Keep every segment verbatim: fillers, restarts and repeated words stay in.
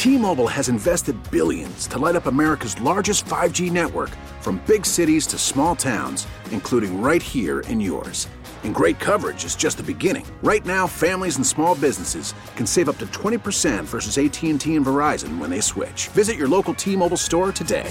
T-Mobile has invested billions to light up America's largest five G network, from big cities to small towns, including right here in yours. And great coverage is just the beginning. Right now, families and small businesses can save up to twenty percent versus A T and T and Verizon when they switch. Visit your local T-Mobile store today.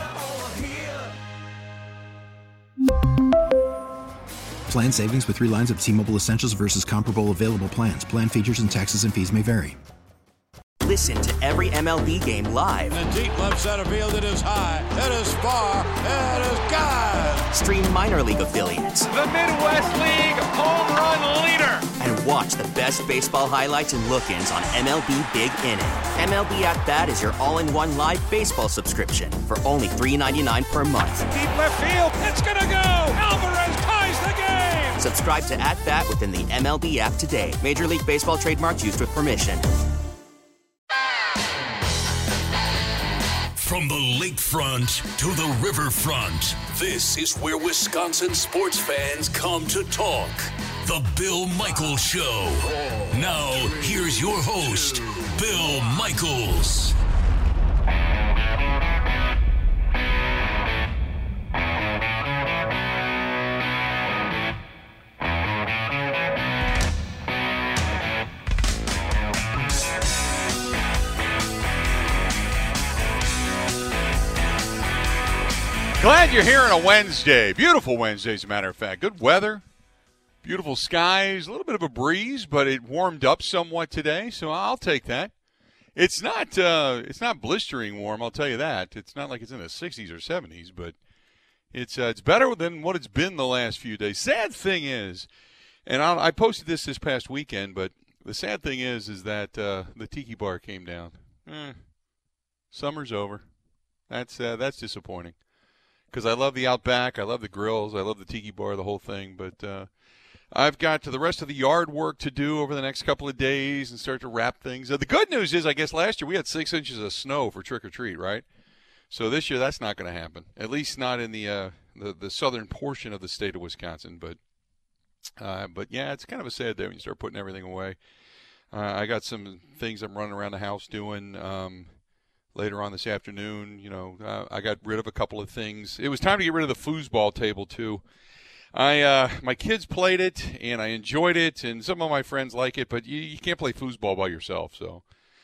Plan savings with three lines of T-Mobile Essentials versus comparable available plans. Plan features and taxes and fees may vary. Listen to every M L B game live. In the deep left center field, it is high, it is far, it is gone. Stream minor league affiliates. The Midwest League home run leader. And watch the best baseball highlights and look-ins on M L B Big Inning. M L B At Bat is your all-in-one live baseball subscription for only three dollars and ninety-nine cents per month. Deep left field, it's gonna go. Alvarez ties the game. Subscribe to At Bat within the M L B app today. Major League Baseball trademarks used with permission. From the lakefront to the riverfront, this is where Wisconsin sports fans come to talk. The Bill Michaels Show. Now, here's your host, Bill Michaels. Glad you're here on a Wednesday. Beautiful Wednesday, as a matter of fact. Good weather, beautiful skies, a little bit of a breeze, but it warmed up somewhat today, so I'll take that. It's not uh, it's not blistering warm, I'll tell you that. It's not like it's in the sixties or seventies, but it's uh, it's better than what it's been the last few days. Sad thing is, and I'll, I posted this this past weekend, but the sad thing is, is that uh, the Tiki Bar came down. Eh, summer's over. That's uh, that's disappointing. Because I love the Outback, I love the grills, I love the Tiki Bar, the whole thing. But uh, I've got the rest of the yard work to do over the next couple of days and start to wrap things. Uh, the good news is, I guess last year we had six inches of snow for Trick or Treat, right? So this year that's not going to happen, at least not in the, uh, the the southern portion of the state of Wisconsin. But uh, but yeah, it's kind of a sad day when you start putting everything away. Uh, I got some things I'm running around the house doing. Um, Later on this afternoon, you know, uh, I got rid of a couple of things. It was time to get rid of the foosball table, too. I uh, my kids played it, and I enjoyed it, and some of my friends like it, but you, you can't play foosball by yourself. So,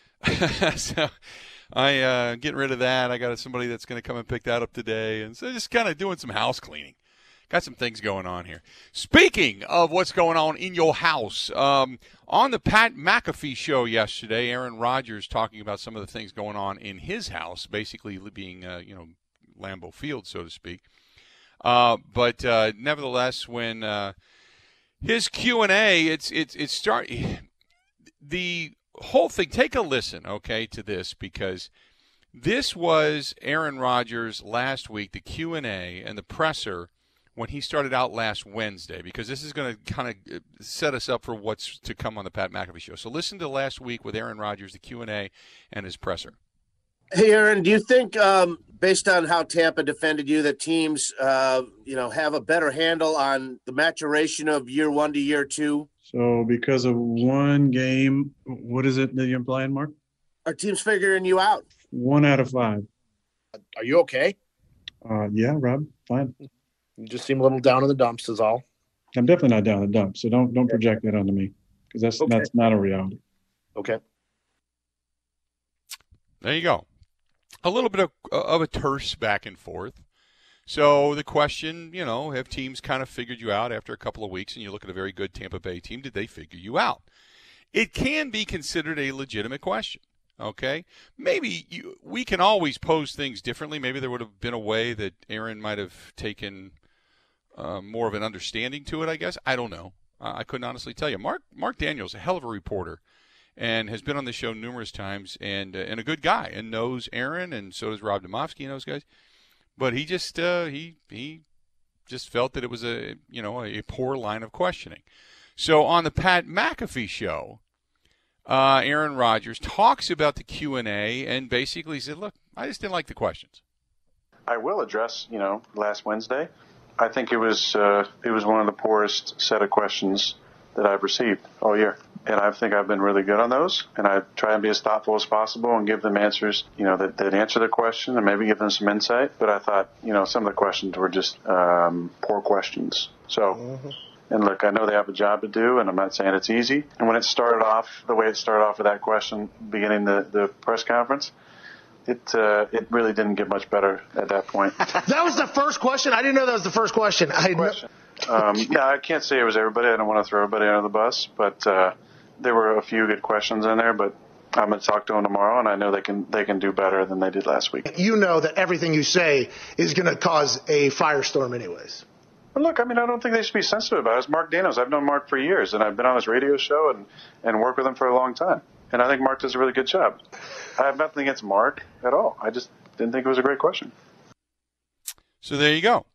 so I uh, getting rid of that. I got somebody that's going to come and pick that up today, and so just kind of doing some house cleaning. Got some things going on here. Speaking of what's going on in your house, um, on the Pat McAfee show yesterday, Aaron Rodgers talking about some of the things going on in his house, basically being, uh, you know, Lambeau Field, so to speak. Uh, but uh, nevertheless, when uh, his Q and A, it's it's it's start the whole thing. Take a listen, okay, to this, because this was Aaron Rodgers last week, the Q and A and the presser, when he started out last Wednesday, because this is going to kind of set us up for what's to come on the Pat McAfee show. So listen to last week with Aaron Rodgers, the Q and A, and his presser. Hey, Aaron, do you think, um, based on how Tampa defended you, that teams, uh, you know, have a better handle on the maturation of year one to year two? So because of one game, what is it that you're implying, Mark? Are teams figuring you out? One out of five. Are you okay? Uh, yeah, Rob, fine. You just seem a little down in the dumps is all. I'm definitely not down in the dumps, so don't don't project that onto me, because that's Okay. that's not a reality. Okay. There you go. A little bit of, of a terse back and forth. So the question, you know, have teams kind of figured you out after a couple of weeks, and you look at a very good Tampa Bay team, did they figure you out? It can be considered a legitimate question. Okay, maybe you, we can always pose things differently. Maybe there would have been a way that Aaron might have taken uh, more of an understanding to it, I guess. I don't know. Uh, I couldn't honestly tell you. Mark Mark Daniels, a hell of a reporter, and has been on the show numerous times, and uh, and a good guy, and knows Aaron, and so does Rob Domofsky and those guys. But he just uh, he he just felt that it was a you know a poor line of questioning. So on the Pat McAfee show, Uh, Aaron Rodgers talks about the Q and A and basically said, look, I just didn't like the questions. I will address, you know, last Wednesday. I think it was uh, it was one of the poorest set of questions that I've received all year. and I think I've been really good on those. And I try and be as thoughtful as possible and give them answers, you know, that, that answer the question and maybe give them some insight. But I thought, you know, some of the questions were just um, poor questions. So, mm-hmm. And look, I know they have a job to do, and I'm not saying it's easy. And when it started off, the way it started off with that question beginning the, the press conference, It uh, it really didn't get much better at that point. That was the first question? I didn't know that was the first question. I question. Um, yeah, I can't say it was everybody. I don't want to throw everybody under the bus, but uh, there were a few good questions in there. But I'm going to talk to them tomorrow, and I know they can they can do better than they did last week. You know that everything you say is going to cause a firestorm anyways. Well, look, I mean, I don't think they should be sensitive about it. It's Mark Danos. I've known Mark for years, and I've been on his radio show and, and worked with him for a long time. And I think Mark does a really good job. I have nothing against Mark at all. I just didn't think it was a great question. So there you go.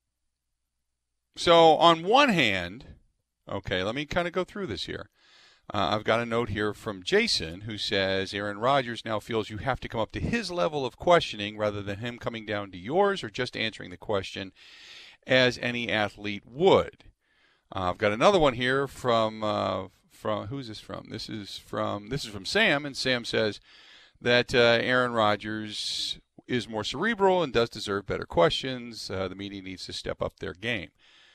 So on one hand, okay, let me kind of go through this here. Uh, I've got a note here from Jason who says Aaron Rodgers now feels you have to come up to his level of questioning rather than him coming down to yours or just answering the question as any athlete would. Uh, I've got another one here from uh, from who's this from? This is from this is from Sam, and Sam says that uh, Aaron Rodgers is more cerebral and does deserve better questions. Uh, the media needs to step up their game.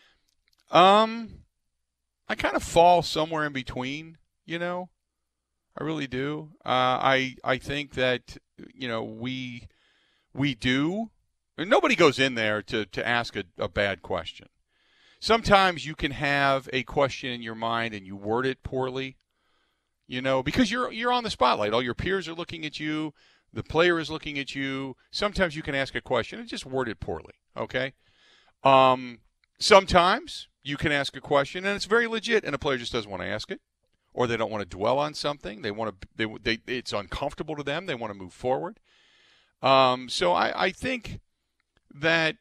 Um, I kind of fall somewhere in between, you know. I really do. Uh, I I think that you know we we do. And nobody goes in there to to ask a, a bad question. Sometimes you can have a question in your mind and you word it poorly, you know, because you're you're on the spotlight. All your peers are looking at you. The player is looking at you. Sometimes you can ask a question and just word it poorly, okay? Um, sometimes you can ask a question and it's very legit and a player just doesn't want to ask it, or they don't want to dwell on something. They want to. They they it's uncomfortable to them. They want to move forward. Um, so I I think that.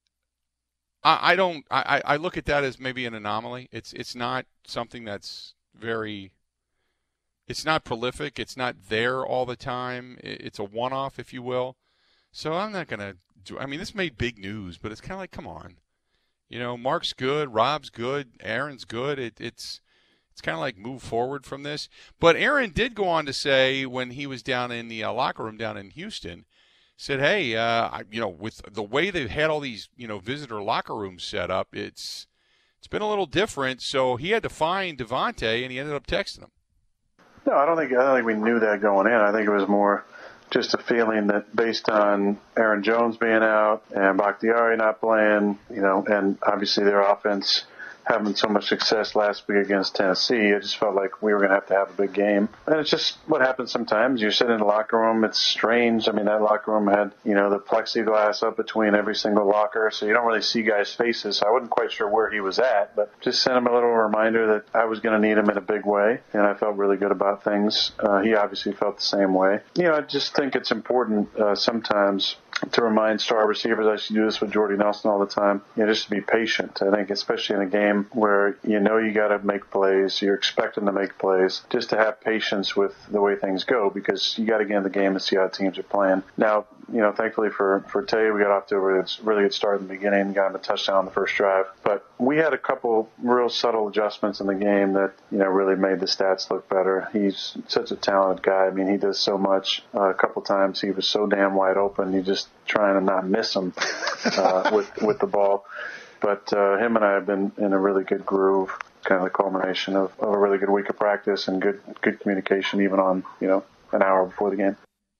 I don't. I, I look at that as maybe an anomaly. It's it's not something that's very. It's not prolific. It's not there all the time. It's a one-off, if you will. So I'm not gonna do. I mean, this made big news, but it's kind of like, come on, you know, Mark's good, Rob's good, Aaron's good. It, it's it's kind of like move forward from this. But Aaron did go on to say when he was down in the uh, locker room down in Houston. Said, hey, uh, I, you know, with the way they've had all these, you know, visitor locker rooms set up, it's it's been a little different. So he had to find Davante, and he ended up texting him. No, I don't think I don't think we knew that going in. I think it was more just a feeling that based on Aaron Jones being out and Bakhtiari not playing, you know, and obviously their offense having so much success last week against Tennessee, I just felt like we were going to have to have a big game. And it's just what happens sometimes. You're sitting in the locker room. It's strange. I mean, that locker room had, you know, the plexiglass up between every single locker, so you don't really see guys' faces. So I wasn't quite sure where he was at, but just sent him a little reminder that I was going to need him in a big way, and I felt really good about things. Uh, he obviously felt the same way. You know, I just think it's important uh, sometimes to remind star receivers, I used to do this with Jordy Nelson all the time, you know, just to be patient. I think especially in a game where you know you got to make plays, you're expecting to make plays, just to have patience with the way things go, because you got to get in the game and see how teams are playing. Now, you know, thankfully for, for Tay, we got off to a really, really good start in the beginning, got him a touchdown on the first drive. But we had a couple real subtle adjustments in the game that, you know, really made the stats look better. He's such a talented guy. I mean, he does so much. Uh, a couple times he was so damn wide open, you just trying to not miss him uh, with with the ball. But uh, him and I have been in a really good groove, kind of the culmination of, of a really good week of practice and good good communication, even on, you know, an hour before the game.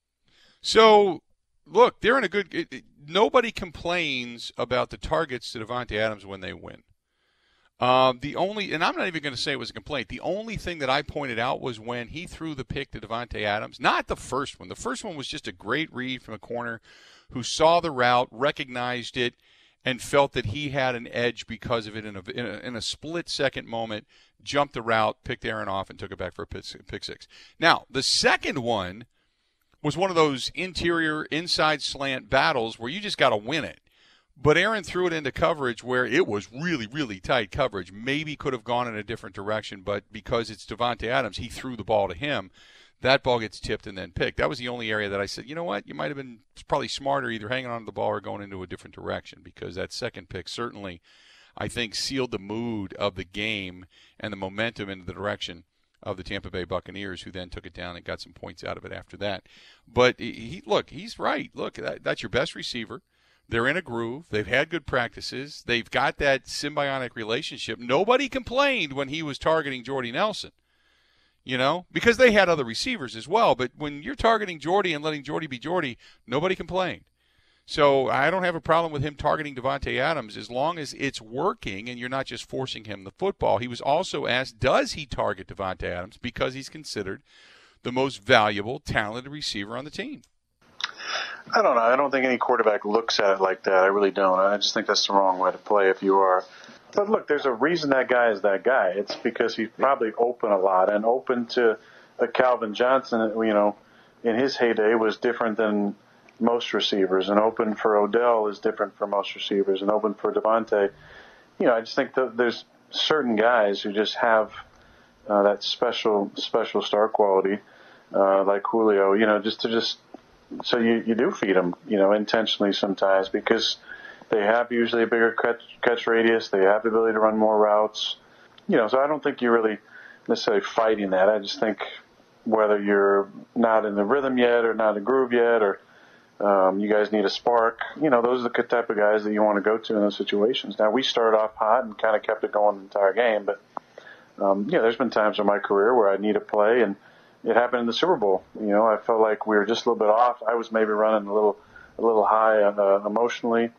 So, look, they're in a good it, it, – nobody complains about the targets to Davante Adams when they win. Um, the only – and I'm not even going to say it was a complaint. The only thing that I pointed out was when he threw the pick to Davante Adams. Not the first one. The first one was just a great read from a corner who saw the route, recognized it, and felt that he had an edge because of it in a, in a, in a split-second moment, jumped the route, picked Aaron off, and took it back for a pick six. Now, the second one was one of those interior, inside slant battles where you just got to win it. But Aaron threw it into coverage where it was really, really tight coverage. Maybe could have gone in a different direction, but because it's Davante Adams, he threw the ball to him. That ball gets tipped and then picked. That was the only area that I said, you know what, you might have been probably smarter either hanging on to the ball or going into a different direction, because that second pick certainly, I think, sealed the mood of the game and the momentum in the direction of the Tampa Bay Buccaneers, who then took it down and got some points out of it after that. But he, look, he's right. Look, that, that's your best receiver. They're in a groove. They've had good practices. They've got that symbiotic relationship. Nobody complained when he was targeting Jordy Nelson, you know, because they had other receivers as well. But when you're targeting Jordy and letting Jordy be Jordy, nobody complained. So I don't have a problem with him targeting Davante Adams as long as it's working and you're not just forcing him the football. He was also asked, does he target Davante Adams because he's considered the most valuable, talented receiver on the team? I don't know. I don't think any quarterback looks at it like that. I really don't. I just think that's the wrong way to play if you are. But look, there's a reason that guy is that guy. It's because he's probably open a lot and open to a Calvin Johnson, you know, in his heyday was different than most receivers, and open for Odell is different for most receivers, and open for Davante. You know, I just think that there's certain guys who just have uh, that special, special star quality, uh, like Julio, you know, just to just, so you, you do feed them, you know, intentionally sometimes because they have usually a bigger catch, catch radius. They have the ability to run more routes, you know, so I don't think you're really necessarily fighting that. I just think whether you're not in the rhythm yet or not in the groove yet, or Um, you guys need a spark. You know, those are the type of guys that you want to go to in those situations. Now, we started off hot and kind of kept it going the entire game, but, um, yeah, there's been times in my career where I need a play, and it happened in the Super Bowl. You know, I felt like we were just a little bit off. I was maybe running a little a little high uh, emotionally,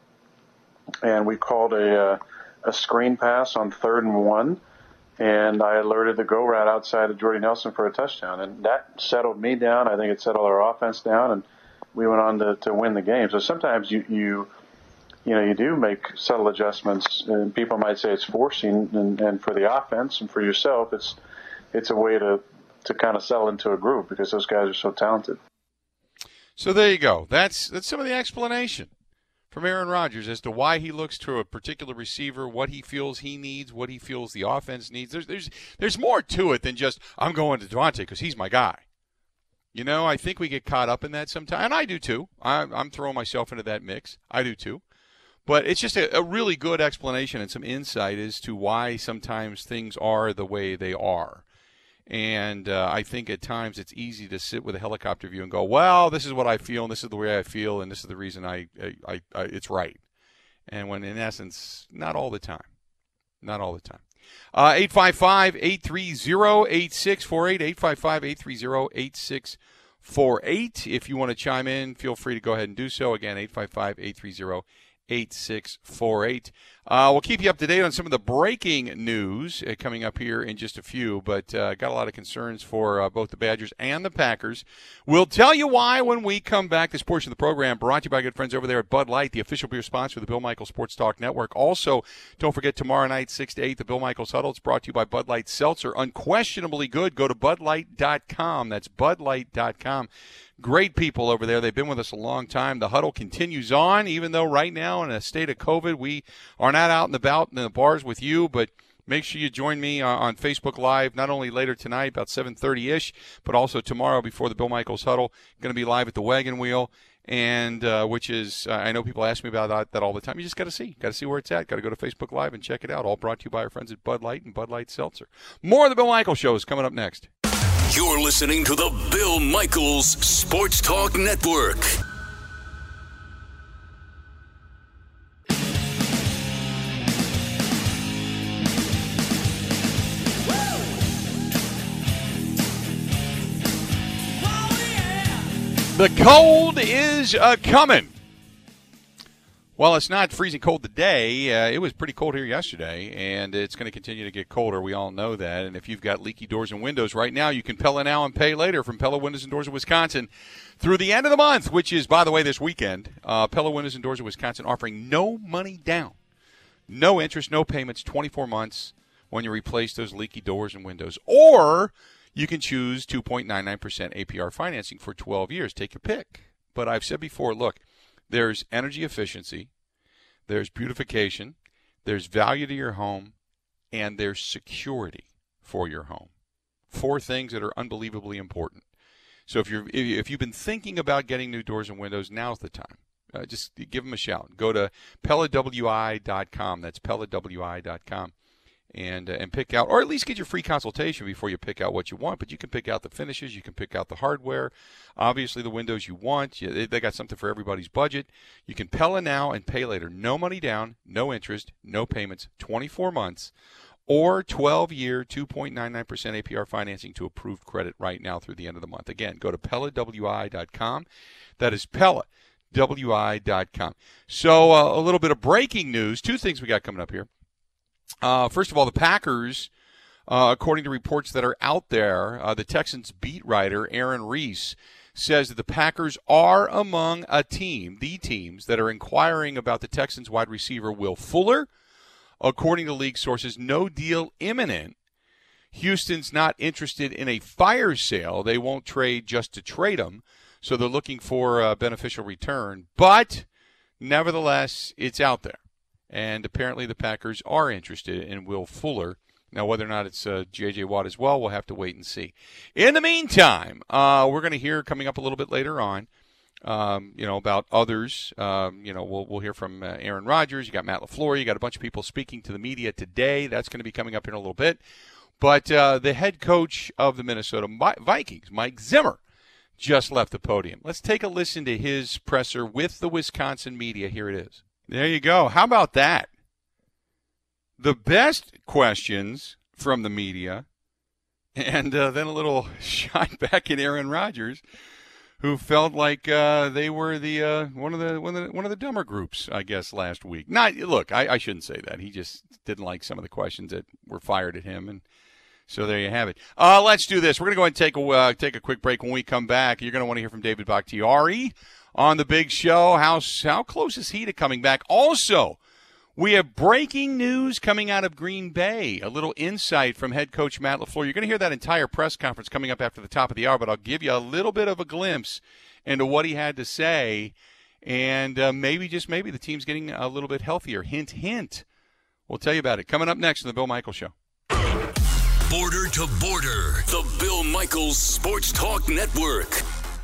and we called a, uh, a screen pass on third and one, and I alerted the go route outside of Jordy Nelson for a touchdown, and that settled me down. I think it settled our offense down, and we went on to, to win the game. So sometimes you, you, you know, you do make subtle adjustments, and people might say it's forcing, and, and for the offense and for yourself, it's, it's a way to, to kind of settle into a groove because those guys are so talented. So there you go. That's, that's some of the explanation from Aaron Rodgers as to why he looks to a particular receiver, what he feels he needs, what he feels the offense needs. There's, there's, there's more to it than just, I'm going to Davante because he's my guy. You know, I think we get caught up in that sometimes, and I do too. I'm, I'm throwing myself into that mix. I do too. But it's just a, a really good explanation and some insight as to why sometimes things are the way they are. And uh, I think at times it's easy to sit with a helicopter view and go, well, this is what I feel, and this is the way I feel, and this is the reason I, I, I, I it's right. And when in essence, not all the time. Not all the time. Uh, eight five five, eight three zero, eight six four eight, eight five five, eight three zero, eight six four eight. If you want to chime in, feel free to go ahead and do so. Again, eight five five, eight three zero, eight six four eight. Uh, we'll keep you up to date on some of the breaking news uh, coming up here in just a few, but uh, got a lot of concerns for uh, both the Badgers and the Packers. We'll tell you why when we come back. This portion of the program brought to you by good friends over there at Bud Light, the official beer sponsor of the Bill Michaels Sports Talk Network. Also, don't forget tomorrow night, six to eight, the Bill Michaels Huddle. It's brought to you by Bud Light Seltzer. Unquestionably good. Go to bud light dot com. That's bud light dot com. Great people over there. They've been with us a long time. The huddle continues on, even though right now in a state of COVID, we are not out and about in the bars with you, but make sure you join me uh, on Facebook Live, not only later tonight, about seven thirty-ish, but also tomorrow before the Bill Michaels Huddle. Going to be live at the Wagon Wheel, and uh, which is, uh, I know people ask me about that, that all the time. You just got to see. Got to see where it's at. Got to go to Facebook Live and check it out. All brought to you by our friends at Bud Light and Bud Light Seltzer. More of the Bill Michaels Show is coming up next. You're listening to the Bill Michaels Sports Talk Network. The cold is uh, coming. Well, it's not freezing cold today. Uh, it was pretty cold here yesterday, and it's going to continue to get colder. We all know that. And if you've got leaky doors and windows right now, you can Pella now and pay later from Pella Windows and Doors of Wisconsin through the end of the month, which is, by the way, this weekend. Uh, Pella Windows and Doors of Wisconsin offering no money down, no interest, no payments, twenty-four months when you replace those leaky doors and windows. Or you can choose two point nine nine percent A P R financing for twelve years. Take your pick. But I've said before, look, there's energy efficiency, there's beautification, there's value to your home, and there's security for your home. Four things that are unbelievably important. So if you're if you've been thinking about getting new doors and windows, now's the time. Uh, just give them a shout. Go to Pella W I dot com. That's Pella W I dot com. and uh, and pick out, or at least get your free consultation before you pick out what you want. But you can pick out the finishes, you can pick out the hardware, obviously the windows you want. You, they, they got something for everybody's budget. You can Pella now and pay later. No money down, no interest, no payments, twenty-four months, or twelve-year, two point nine nine percent A P R financing to approved credit right now through the end of the month. Again, go to Pella W I dot com. That is Pella W I dot com. So uh, a little bit of breaking news. Two things we got coming up here. Uh, first of all, the Packers, uh, according to reports that are out there, uh, the Texans beat writer Aaron Reese says that the Packers are among a team, the teams, that are inquiring about the Texans wide receiver Will Fuller. According to league sources, no deal imminent. Houston's not interested in a fire sale. They won't trade just to trade him, so they're looking for a beneficial return. But nevertheless, it's out there. And apparently the Packers are interested in Will Fuller. Now, whether or not it's uh, J J. Watt as well, we'll have to wait and see. In the meantime, uh, we're going to hear coming up a little bit later on, um, you know, about others. Um, you know, we'll we'll hear from uh, Aaron Rodgers. You got Matt LaFleur. You got a bunch of people speaking to the media today. That's going to be coming up in a little bit. But uh, the head coach of the Minnesota Vikings, Mike Zimmer, just left the podium. Let's take a listen to his presser with the Wisconsin media. Here it is. There you go. How about that? The best questions from the media, and uh, then a little shot back at Aaron Rodgers, who felt like uh, they were the uh, one of the one of the one of the dumber groups, I guess, last week. Not look, I, I shouldn't say that. He just didn't like some of the questions that were fired at him, and so there you have it. Uh, let's do this. We're going to go ahead and take a uh, take a quick break. When we come back, you're going to want to hear from David Bakhtiari on the big show. How how close is he to coming back? Also, we have breaking news coming out of Green Bay. A little insight from head coach Matt LaFleur. You're going to hear that entire press conference coming up after the top of the hour, but I'll give you a little bit of a glimpse into what he had to say, and uh, maybe, just maybe, the team's getting a little bit healthier. Hint, hint. We'll tell you about it coming up next on the Bill Michaels Show. Border to Border, the Bill Michaels Sports Talk Network.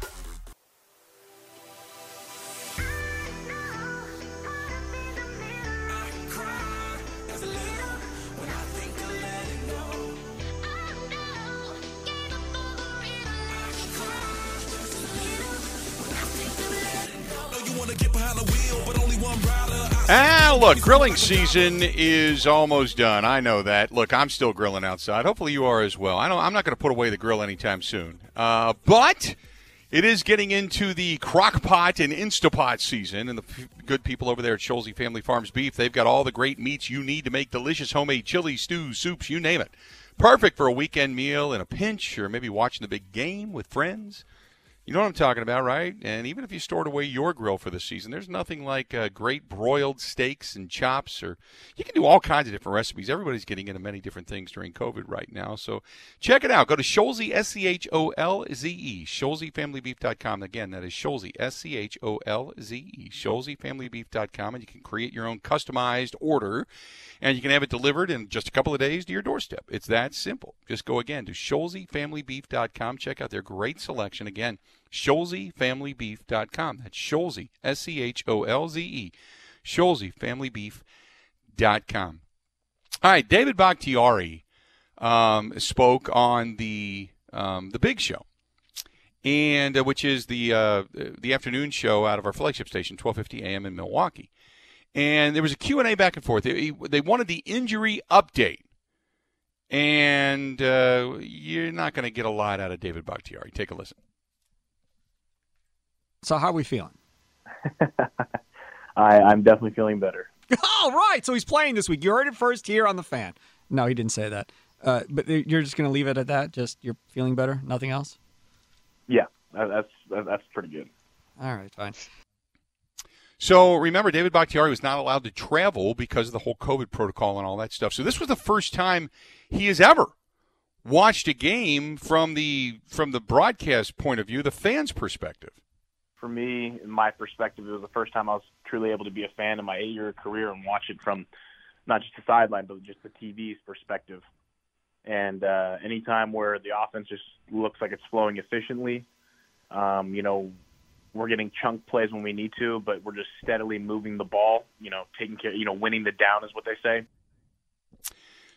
Ah, look, grilling season is almost done. I know that. Look, I'm still grilling outside. Hopefully you are as well. I don't, I'm not going to put away the grill anytime soon. Uh, but it is getting into the crock pot and Instapot season, and the f- good people over there at Scholze Family Farms Beef, they've got all the great meats you need to make delicious homemade chili, stews, soups, you name it. Perfect for a weekend meal in a pinch, or maybe watching the big game with friends. You know what I'm talking about, right? And even if you stored away your grill for the season, there's nothing like uh, great broiled steaks and chops, or you can do all kinds of different recipes. Everybody's getting into many different things during COVID right now. So check it out. Go to Scholze, S C H O L Z E, Scholze Family Beef dot com. Again, that is Scholze, S C H O L Z E, Scholze Family Beef dot com, and you can create your own customized order, and you can have it delivered in just a couple of days to your doorstep. It's that simple. Just go again to Scholze Family Beef dot com. Check out their great selection. Again, Scholze Family Beef dot com. That's Scholze, S C H O L Z E, Scholze Family Beef dot com. All right, David Bakhtiari um, spoke on the um, the Big Show, and uh, which is the uh, the afternoon show out of our flagship station, twelve fifty a.m. in Milwaukee. And there was a Q and A back and forth. They, they wanted the injury update, and uh, you're not going to get a lot out of David Bakhtiari. Take a listen. So how are we feeling? I, I'm definitely feeling better. All right. So he's playing this week. You heard it first here on The Fan. No, he didn't say that. Uh, but you're just going to leave it at that? Just you're feeling better? Nothing else? Yeah, that's that's pretty good. All right, fine. So remember, David Bakhtiari was not allowed to travel because of the whole COVID protocol and all that stuff. So this was the first time he has ever watched a game from the from the broadcast point of view, the fans' perspective. For me, in my perspective, it was the first time I was truly able to be a fan in my eight-year career and watch it from not just the sideline, but just the T V's perspective. And uh, any time where the offense just looks like it's flowing efficiently, um, you know, we're getting chunk plays when we need to, but we're just steadily moving the ball, you know, taking care, you know, winning the down is what they say.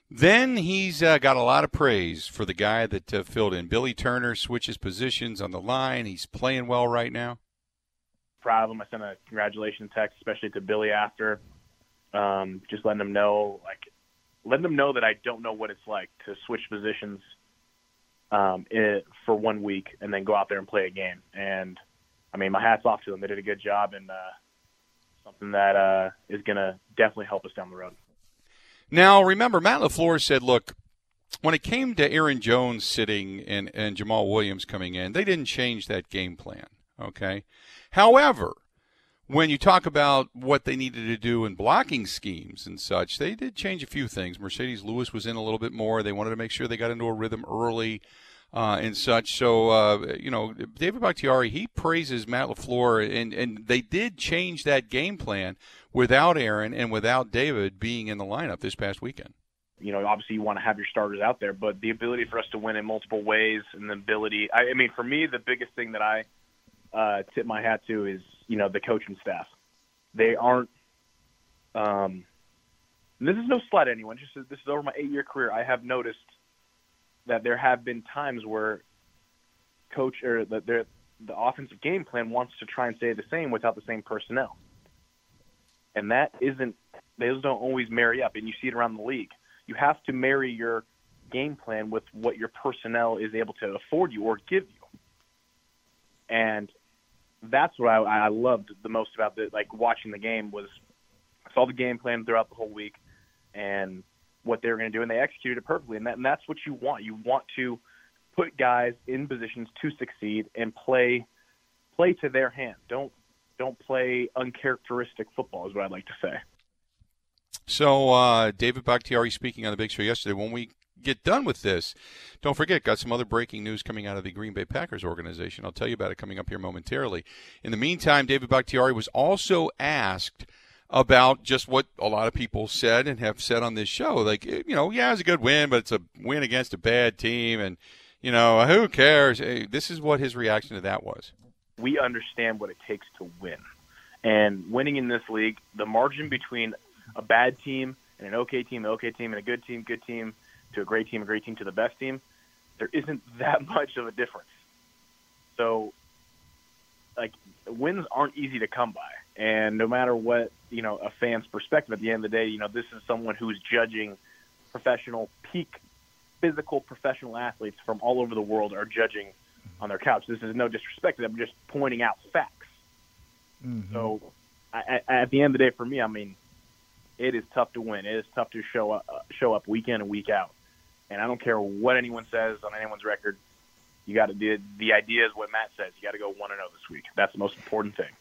Then he's uh, got a lot of praise for the guy that uh, filled in. Billy Turner switches positions on the line. He's playing well right now. Proud of him. I sent a congratulations text, especially to Billy after, um, just letting him know, like, letting him know that I don't know what it's like to switch positions um, in, for one week and then go out there and play a game. And, I mean, my hat's off to them. They did a good job, and uh, something that uh, is going to definitely help us down the road. Now, remember, Matt LaFleur said, look, when it came to Aaron Jones sitting and, and Jamal Williams coming in, they didn't change that game plan, okay? However, when you talk about what they needed to do in blocking schemes and such, they did change a few things. Mercedes Lewis was in a little bit more. They wanted to make sure they got into a rhythm early uh, and such. So, uh, you know, David Bakhtiari, he praises Matt LaFleur, and, and they did change that game plan without Aaron and without David being in the lineup this past weekend. You know, obviously you want to have your starters out there, but the ability for us to win in multiple ways and the ability – I mean, for me, the biggest thing that I uh, tip my hat to is, you know, the coaching staff. They aren't um, – this is no slight at anyone. Just this is over my eight-year career. I have noticed that there have been times where coach or the, the offensive game plan wants to try and stay the same without the same personnel. And that isn't – those don't always marry up, and you see it around the league. You have to marry your game plan with what your personnel is able to afford you or give you. And that's what I, I loved the most about the, like watching the game was I saw the game plan throughout the whole week and what they were going to do, and they executed it perfectly. And, that, and that's what you want. You want to put guys in positions to succeed and play play to their hand. Don't don't play uncharacteristic football is what I'd like to say. So uh, David Bakhtiari speaking on the Big Show yesterday. When we get done with this, don't forget, got some other breaking news coming out of the Green Bay Packers organization. I'll tell you about it coming up here momentarily. In the meantime, David Bakhtiari was also asked about just what a lot of people said and have said on this show. Like, you know, yeah, it was a good win, but it's a win against a bad team, and, you know, who cares? Hey, this is what his reaction to that was. We understand what it takes to win. And winning in this league, the margin between a bad team and an okay team, an okay team and a good team, good team, to a great team, a great team to the best team, there isn't that much of a difference. So, like, wins aren't easy to come by. And no matter what, you know, a fan's perspective, at the end of the day, you know, this is someone who's judging professional, peak physical professional athletes from all over the world are judging on their couch. This is no disrespect to them. I'm just pointing out facts. Mm-hmm. So, I, I, at the end of the day, for me, I mean, it is tough to win. It is tough to show up, uh, show up week in and week out. And I don't care what anyone says on anyone's record. You got to do the idea is what Matt says. You got to go one and zero this week. That's the most important thing.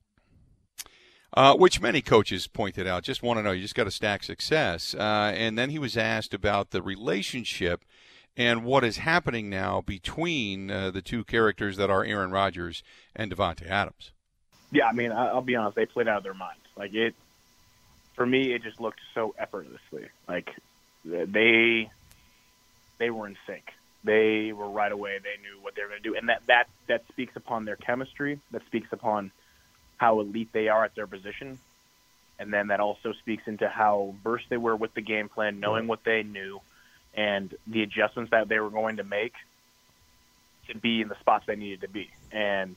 Uh, which many coaches pointed out. Just want to know. You just got to stack success. Uh, and then he was asked about the relationship and what is happening now between uh, the two characters that are Aaron Rodgers and Davante Adams. Yeah, I mean, I'll be honest. They played out of their minds. Like it. For me, it just looked so effortlessly. Like they they were in sync. They were right away. They knew what they were going to do, and that, that that speaks upon their chemistry. That speaks upon how elite they are at their position, and then that also speaks into how versed they were with the game plan, knowing what they knew, and the adjustments that they were going to make to be in the spots they needed to be. And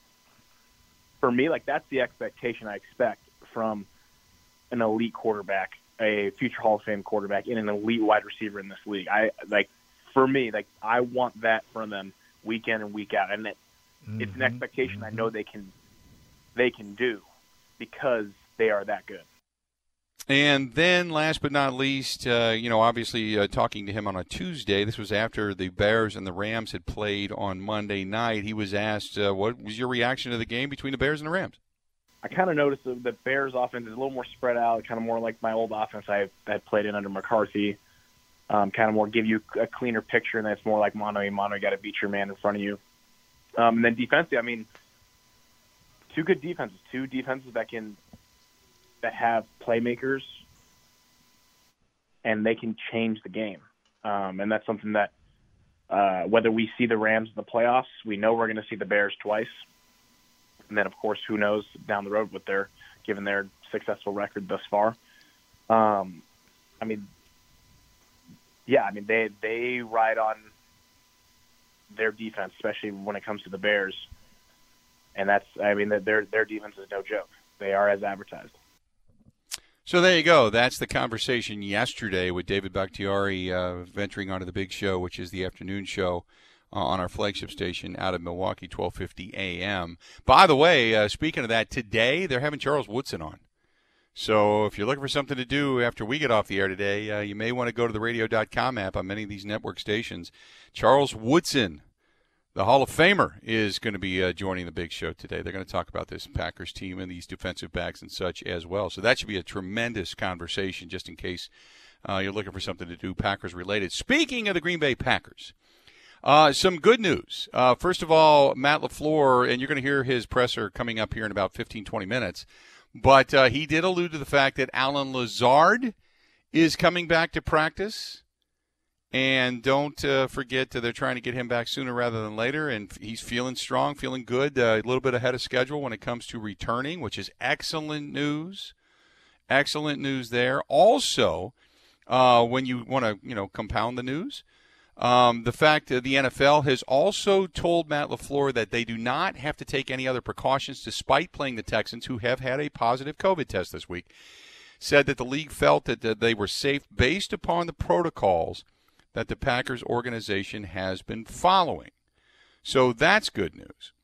for me, like that's the expectation I expect from an elite quarterback, a future Hall of Fame quarterback, and an elite wide receiver in this league. I like for me, like I want that from them week in and week out, and it, mm-hmm. it's an expectation mm-hmm. I know they can they can do because they are that good. And then, last but not least, uh, you know, obviously uh, talking to him on a Tuesday. This was after the Bears and the Rams had played on Monday night. He was asked, uh, "What was your reaction to the game between the Bears and the Rams?" I kind of noticed that the Bears' offense is a little more spread out, kind of more like my old offense I had played in under McCarthy. Um, kind of more give you a cleaner picture, and then it's more like mano a mano. You got to beat your man in front of you. Um, and then defensively, I mean, two good defenses, two defenses that can that have playmakers, and they can change the game. Um, and that's something that uh, whether we see the Rams in the playoffs, we know we're going to see the Bears twice. And then, of course, who knows down the road with their, given their successful record thus far. Um, I mean, yeah, I mean, they they ride on their defense, especially when it comes to the Bears. And that's, I mean, their their defense is no joke. They are as advertised. So there you go. That's the conversation yesterday with David Bakhtiari uh, venturing onto the big show, which is the afternoon show uh, on our flagship station out of Milwaukee, twelve fifty A M. By the way, uh, speaking of that, today they're having Charles Woodson on. So if you're looking for something to do after we get off the air today, uh, you may want to go to the radio dot com app on many of these network stations. Charles Woodson, the Hall of Famer, is going to be uh, joining the big show today. They're going to talk about this Packers team and these defensive backs and such as well. So that should be a tremendous conversation just in case uh, you're looking for something to do Packers-related. Speaking of the Green Bay Packers, uh, some good news. Uh, first of all, Matt LaFleur, and you're going to hear his presser coming up here in about fifteen, twenty minutes, but uh, he did allude to the fact that Allen Lazard is coming back to practice. And don't uh, forget that they're trying to get him back sooner rather than later. And he's feeling strong, feeling good, uh, a little bit ahead of schedule when it comes to returning, which is excellent news. Excellent news there. Also, uh, when you want to, you know, compound the news, um, the fact that the N F L has also told Matt LaFleur that they do not have to take any other precautions despite playing the Texans, who have had a positive COVID test this week, said that the league felt that, that they were safe based upon the protocols that the Packers organization has been following. So that's good news.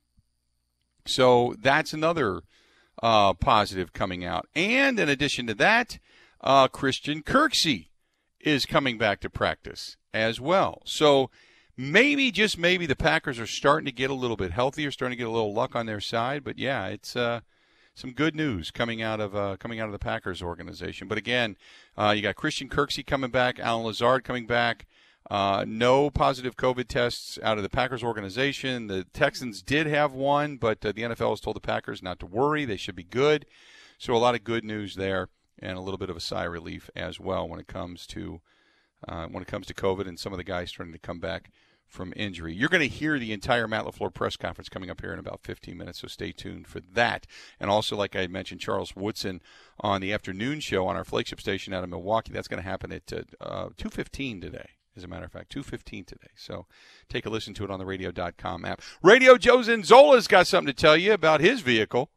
So that's another uh, positive coming out. And in addition to that, uh, Christian Kirksey is coming back to practice as well. So maybe, just maybe, the Packers are starting to get a little bit healthier, starting to get a little luck on their side. But, yeah, it's uh, some good news coming out of uh, coming out of the Packers organization. But, again, uh, you got Christian Kirksey coming back, Allen Lazard coming back. Uh, no positive COVID tests out of the Packers organization. The Texans did have one, but uh, the N F L has told the Packers not to worry. They should be good. So a lot of good news there, and a little bit of a sigh of relief as well when it comes to uh, when it comes to COVID and some of the guys starting to come back from injury. You're going to hear the entire Matt LaFleur press conference coming up here in about fifteen minutes, so stay tuned for that. And also, like I mentioned, Charles Woodson on the afternoon show on our flagship station out of Milwaukee. That's going to happen at uh, two fifteen today. As a matter of fact, two fifteen today. So take a listen to it on the radio dot com app. Radio Joe Zinzola's got something to tell you about his vehicle.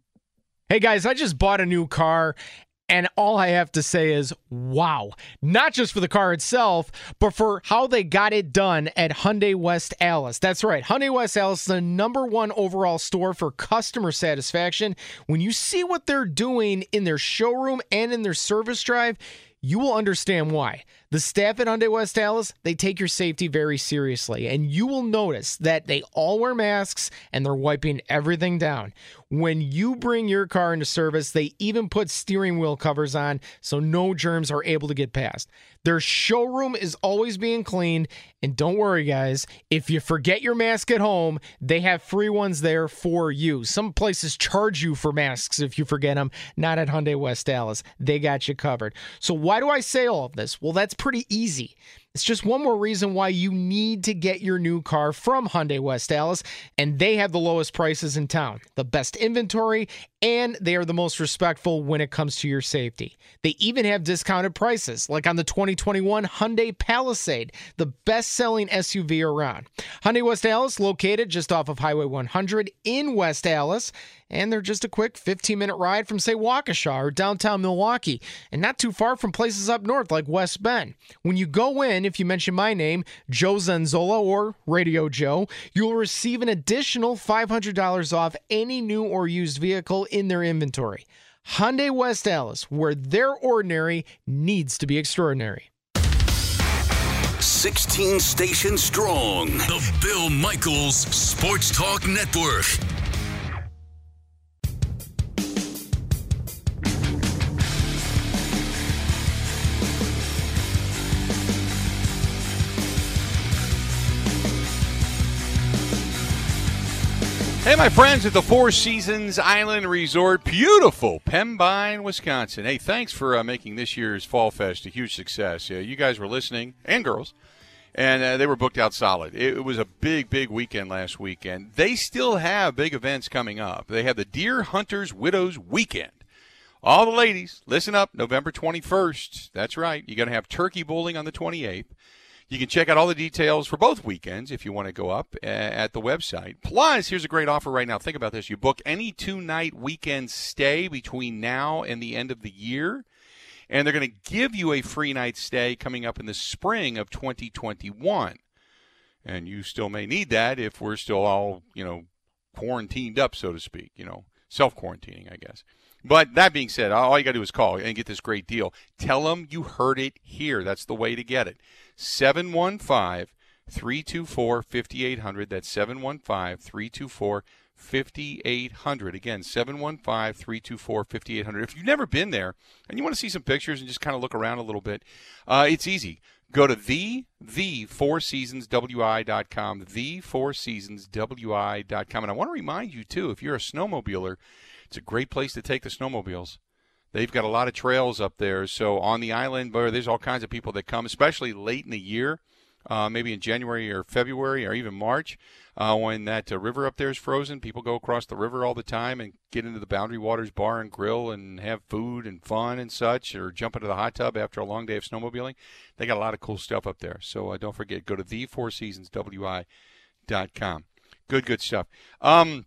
Hey, guys, I just bought a new car, and all I have to say is, wow. Not just for the car itself, but for how they got it done at Hyundai West Allis. That's right. Hyundai West Allis is the number one overall store for customer satisfaction. When you see what they're doing in their showroom and in their service drive, you will understand why. The staff at Hyundai West Allis, they take your safety very seriously, and you will notice that they all wear masks and they're wiping everything down. When you bring your car into service, they even put steering wheel covers on so no germs are able to get past. Their showroom is always being cleaned, and don't worry, guys, if you forget your mask at home, they have free ones there for you. Some places charge you for masks if you forget them. Not at Hyundai West Allis. They got you covered. So why do I say all of this? Well, that's pretty easy. It's just one more reason why you need to get your new car from Hyundai West Allis, and they have the lowest prices in town, the best inventory, and they are the most respectful when it comes to your safety. They even have discounted prices, like on the twenty twenty-one Hyundai Palisade, the best-selling S U V around. Hyundai West Allis, located just off of Highway one hundred in West Allis, and they're just a quick fifteen-minute ride from, say, Waukesha or downtown Milwaukee, and not too far from places up north like West Bend. When you go in, if you mention my name, Joe Zenzola or Radio Joe, you'll receive an additional five hundred dollars off any new or used vehicle in their inventory. Hyundai West Allis, where their ordinary needs to be extraordinary. sixteen stations strong. The Bill Michaels Sports Talk Network. Hey, my friends at the Four Seasons Island Resort, beautiful Pembine, Wisconsin. Hey, thanks for uh, making this year's Fall Fest a huge success. Uh, you guys were listening, and girls, and uh, they were booked out solid. It, it was a big, big weekend last weekend. They still have big events coming up. They have the Deer Hunters Widows Weekend all the ladies, listen up, November twenty-first. That's right. You're going to have turkey bowling on the twenty-eighth. You can check out all the details for both weekends if you want to go up at the website. Plus, here's a great offer right now. Think about this. You book any two-night weekend stay between now and the end of the year, and they're going to give you a free night stay coming up in the spring of twenty twenty-one. And you still may need that if we're still all, you know, quarantined up, so to speak, you know, self-quarantining, I guess. But that being said, all you got to do is call and get this great deal. Tell them you heard it here. That's the way to get it. seven one five, three two four, five eight zero zero. That's seven one five, three two four, five eight zero zero. Again, seven one five, three two four, five eight zero zero. If you've never been there and you want to see some pictures and just kind of look around a little bit, uh, it's easy. Go to the, the Four Seasons W I dot com, the Four Seasons W I dot com. And I want to remind you, too, if you're a snowmobiler, it's a great place to take the snowmobiles. They've got a lot of trails up there. So on the island, there's all kinds of people that come, especially late in the year, uh, maybe in January or February or even March, uh, when that uh, river up there is frozen. People go across the river all the time and get into the Boundary Waters Bar and Grill and have food and fun and such, or jump into the hot tub after a long day of snowmobiling. They got a lot of cool stuff up there. So uh, don't forget, go to the Four Seasons W I dot com. Good, good stuff. Um,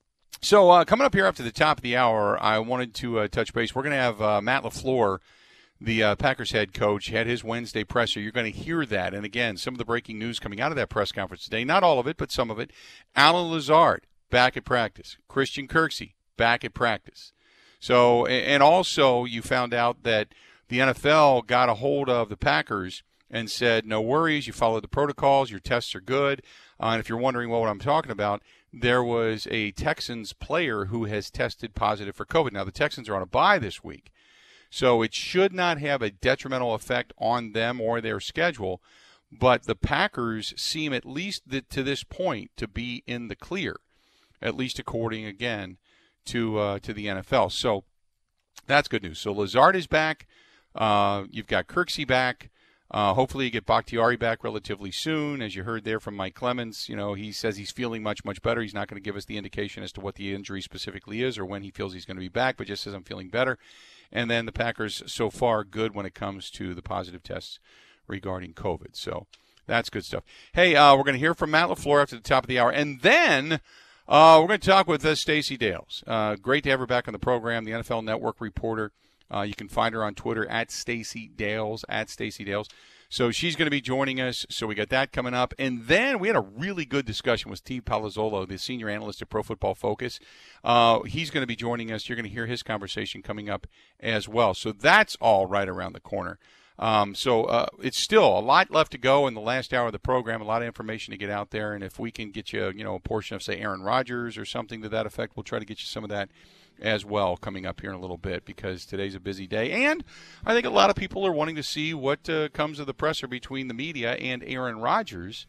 So uh, coming up here up to the top of the hour, I wanted to uh, touch base. We're going to have uh, Matt LaFleur, the uh, Packers head coach, had his Wednesday presser. You're going to hear that. And, again, some of the breaking news coming out of that press conference today, not all of it, but some of it. Allen Lazard, back at practice. Christian Kirksey, back at practice. So, and also you found out that the N F L got a hold of the Packers and said, no worries, you followed the protocols, your tests are good. Uh, and if you're wondering well, what I'm talking about, there was a Texans player who has tested positive for COVID. Now, the Texans are on a bye this week, so it should not have a detrimental effect on them or their schedule. But the Packers seem, at least to this point, to be in the clear, at least according, again, to uh, to the N F L. So that's good news. So Lazard is back. Uh, you've got Kirksey back. Uh, hopefully you get Bakhtiari back relatively soon. As you heard there from Mike Clemens, you know, he says he's feeling much, much better. He's not going to give us the indication as to what the injury specifically is or when he feels he's going to be back, but just says I'm feeling better. And then the Packers, so far, good when it comes to the positive tests regarding COVID. So that's good stuff. Hey, uh, we're going to hear from Matt LaFleur after the top of the hour. And then uh, we're going to talk with uh, Stacey Dales. Uh, great to have her back on the program, the N F L Network reporter. Uh, you can find her on Twitter at Stacey Dales, at Stacey Dales. So she's going to be joining us. So we got that coming up. And then we had a really good discussion with Steve Palazzolo, the senior analyst at Pro Football Focus. Uh, he's going to be joining us. You're going to hear his conversation coming up as well. So that's all right around the corner. Um, so uh, it's still a lot left to go in the last hour of the program, a lot of information to get out there. And if we can get you, you know, a portion of, say, Aaron Rodgers or something to that effect, we'll try to get you some of that as well coming up here in a little bit, because today's a busy day. And I think a lot of people are wanting to see what uh, comes of the presser between the media and Aaron Rodgers,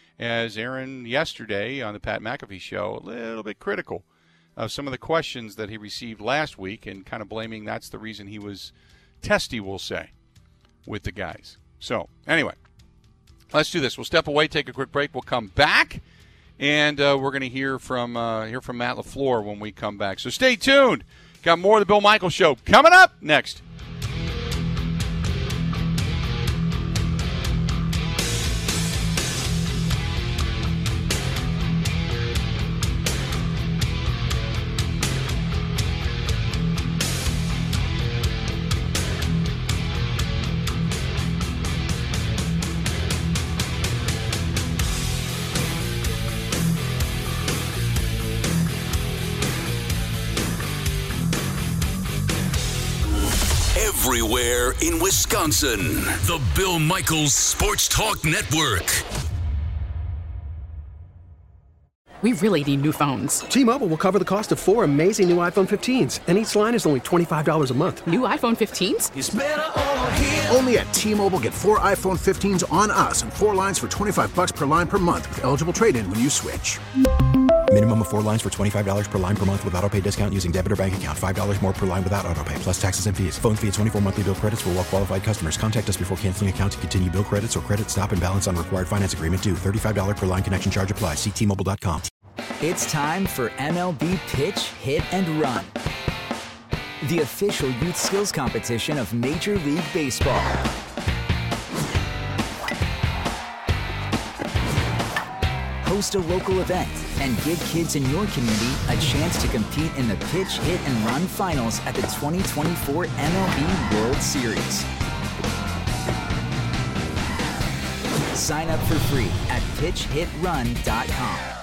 as Aaron yesterday on the Pat McAfee show, a little bit critical of some of the questions that he received last week and kind of blaming that's the reason he was testy, we'll say, with the guys. So anyway, let's do this. We'll step away, take a quick break. We'll come back. And uh, we're going to hear from uh, hear from Matt LaFleur when we come back. So stay tuned. Got more of the Bill Michaels Show coming up next. Everywhere in Wisconsin. The Bill Michaels Sports Talk Network. We really need new phones. T-Mobile will cover the cost of four amazing new iPhone fifteens, and each line is only twenty-five dollars a month. New iPhone fifteens? It's better over here. Only at T-Mobile, get four iPhone fifteens on us and four lines for twenty-five dollars per line per month with eligible trade-in when you switch. Minimum of four lines for twenty-five dollars per line per month with autopay discount using debit or bank account. five dollars more per line without autopay, plus taxes and fees. Phone fee at twenty-four monthly bill credits for well-qualified customers. Contact us before canceling account to continue bill credits or credit stop and balance on required finance agreement due. thirty-five dollars per line connection charge applies. See T Mobile dot com. It's time for M L B Pitch, Hit, and Run. the official youth skills competition of Major League Baseball. Host a local event and give kids in your community a chance to compete in the Pitch, Hit, and Run Finals at the twenty twenty-four M L B World Series. Sign up for free at pitch hit run dot com.